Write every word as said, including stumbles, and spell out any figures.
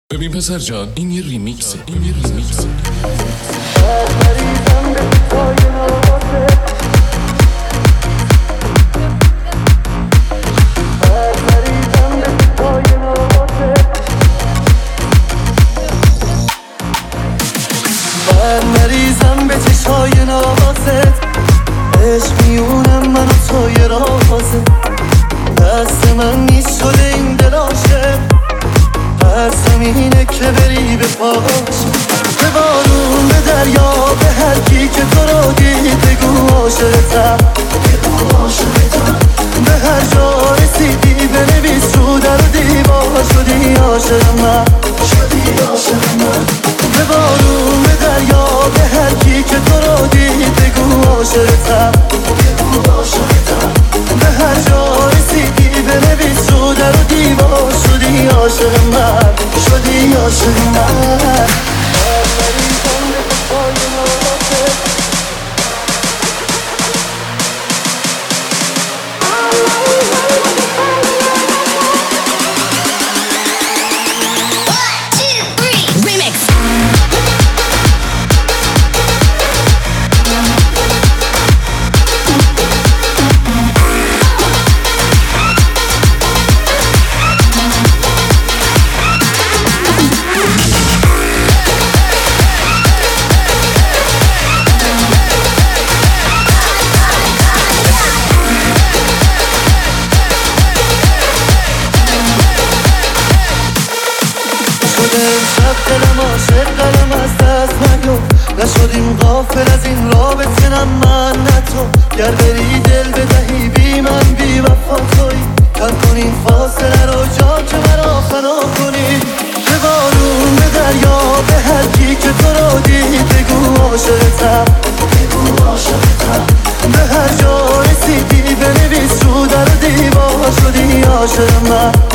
ببین پسر جان، این یه ریمیکسه این یه ریمیکسه من مریضم به چشای نوازت، عشق میونم من و توی رازه، دست من نیست شده این دل عاشق، ترسم اینه که بری به پاش، به بارون به دریا به هر کی که تو رو دید بگو عاشقتم، به هر جا رسیدی بنویس رو در و دیوار شدی عاشق من، به بارون به دریا به هر کی که تو رو دید بگو عاشقتم، به هر جا رسیدی بنویس رو در و دیوار شدی عاشق من، شدی عاشق من. امشب دلم عاشق قلم از دست نیو، نشدیم غافل از این رابطه نه من نه تو، گر بری دل بدهی بی من بی وفا تویی، کم کن این فاصله رو جا که مرا فنا کنی، به بارون به دریا به هر کی که تو رو دید بگو عاشقتم، به هر جا رسیدی بنویس رو در دیوار شدی عاشق من.